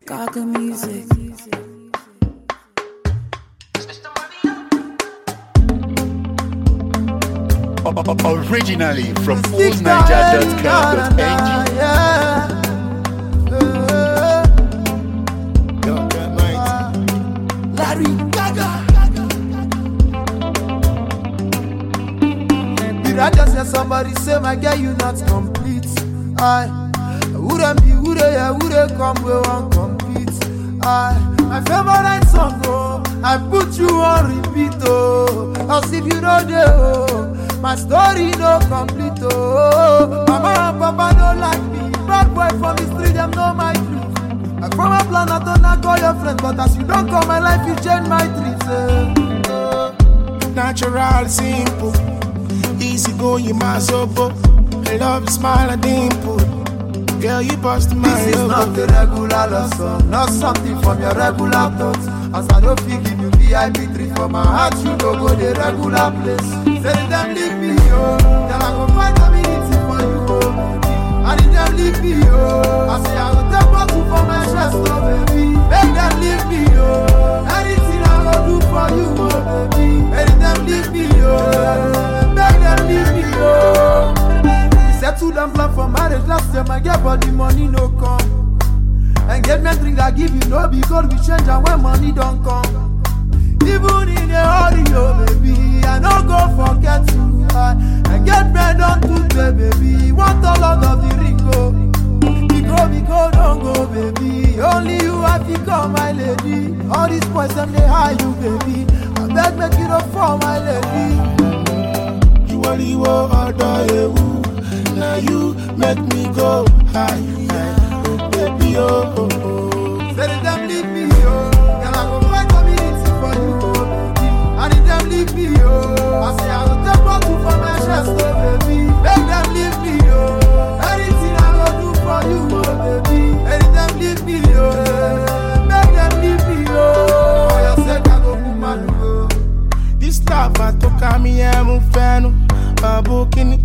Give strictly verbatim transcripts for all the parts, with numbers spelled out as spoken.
Gaga music. Originally from old niger dot com dot n g. Larry Gaga. Did I just hear somebody say, my girl, you not complete? I wouldn't be, would I, would I come, we won't compete. I, my favorite song, oh, I put you on repeat, oh, as if you know the, oh, my story no complete, oh, mama and papa don't like me, bad boy from the street, them know my truth. I from a plan, I don't not call your friend, but as you don't call my life, you change my trips, eh. uh. Natural, simple, easy going, my sobo. I love your smile and dimple. Girl, you bust my This is not a regular love song, not something from your regular thoughts. As I don't feel give you V I P treat for my heart, you don't go the regular place. Say them leave me, oh, then I go find community for you, oh, baby. And if them leave me, oh, I say I go take bottle for my chest, oh, baby. Make them leave me, oh, anything I go do for you, oh, baby. Make them leave me, oh, make them leave me, oh. Settle them plan for marriage last time I get, but the money no come. Engagement ring I give you no because we change and when money don't come. Even in a hurry, oh baby, I no go forget you. I engagement don't do the baby, want all out of the ring go. We go, we go, don't go baby. Only you have become my lady. All these boys them they hire you baby. I beg make it up for my lady. You only want order you. Now you make me go high, high, oh baby, oh, oh, oh. Say them leave me, oh, girl I go find community for you, oh, baby. And if them leave me, oh, I say I go take bottle for my chest, oh, baby. Make them leave me, oh, anything I go do for you, oh, baby. And if them leave me, oh, make them leave me, oh. For your sake I go put my oh. This love I took on me, I'm a fan of a booking.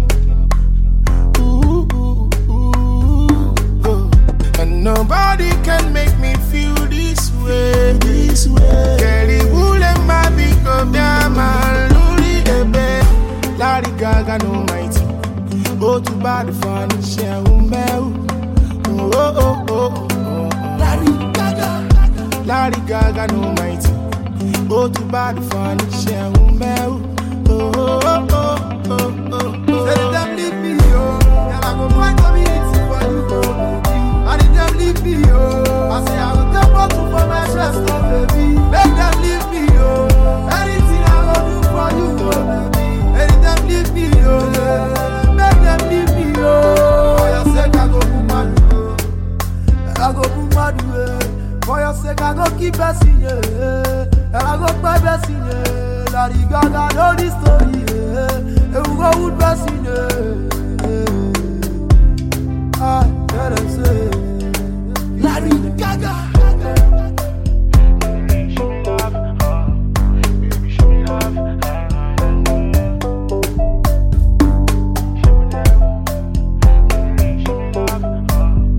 Nobody can make me feel this way, this way. Kelly Wool and my big up down my luli ebe. Larry Gaga no mighty. Go to bad fun, share umel. Oh oh oh oh. Larry Gaga. Larry Gaga no mighty. Go to bad fun, share umel. Oh oh oh oh oh. Say them leave me, oh, girl I go find community for you, oh. And if them leave me, oh, I say I will take bottle for my chest, oh, baby. Make them leave me, oh, anything I go do for you, oh, baby. And if them leave me, oh, make them leave me, oh. For your sake I go put my do, I go put my do. For your sake I go keep blessing, yeah. And I go buy blessing, yeah. Larry Gaga know this story, yeah. And we go with blessing, yeah. I better say Larry Gaga.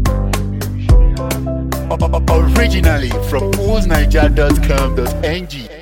Originally from old niger dot com dot n g.